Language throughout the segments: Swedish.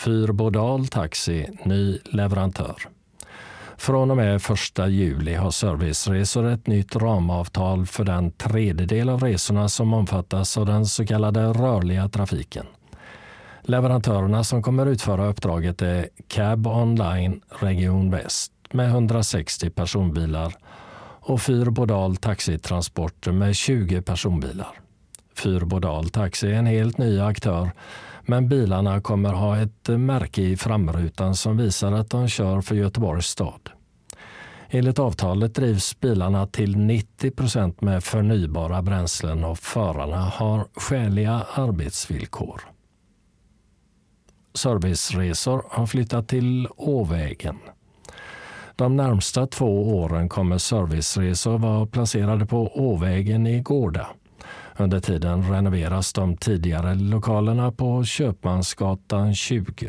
Fyrbodal Taxi, ny leverantör. Från och med 1 juli har Serviceresor ett nytt ramavtal för den tredjedel av resorna som omfattas av den så kallade rörliga trafiken. Leverantörerna som kommer utföra uppdraget är Cab Online Region Väst med 160 personbilar och Fyrbodal Taxitransporter med 20 personbilar. Fyrbodal Taxi är en helt ny aktör, men bilarna kommer ha ett märke i framrutan som visar att de kör för Göteborgs stad. Enligt avtalet drivs bilarna till 90% med förnybara bränslen och förarna har skäliga arbetsvillkor. Serviceresor har flyttat till Åvägen. De närmsta 2 åren kommer Serviceresor vara placerade på Åvägen i Gårda. Under tiden renoveras de tidigare lokalerna på Köpmansgatan 20.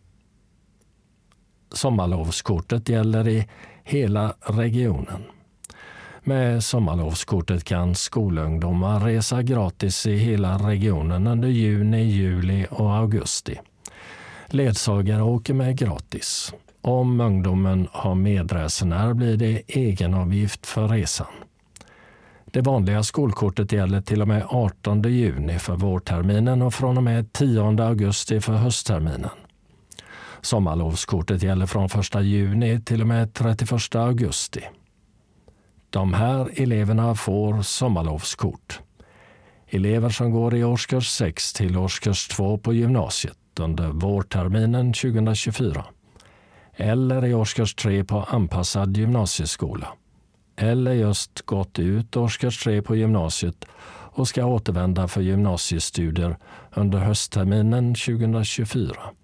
Sommarlovskortet gäller i hela regionen. Med sommarlovskortet kan skolungdomar resa gratis i hela regionen under juni, juli och augusti. Ledsagare åker med gratis. Om ungdomen har medresenär blir det egenavgift för resan. Det vanliga skolkortet gäller till och med 18 juni för vårterminen och från och med 10 augusti för höstterminen. Sommarlovskortet gäller från 1 juni till och med 31 augusti. De här eleverna får sommarlovskort. Elever som går i årskurs 6 till årskurs 2 på gymnasiet under vårterminen 2024 eller i årskurs 3 på anpassad gymnasieskola eller just gått ut årskurs 3 på gymnasiet och ska återvända för gymnasiestudier under höstterminen 2024.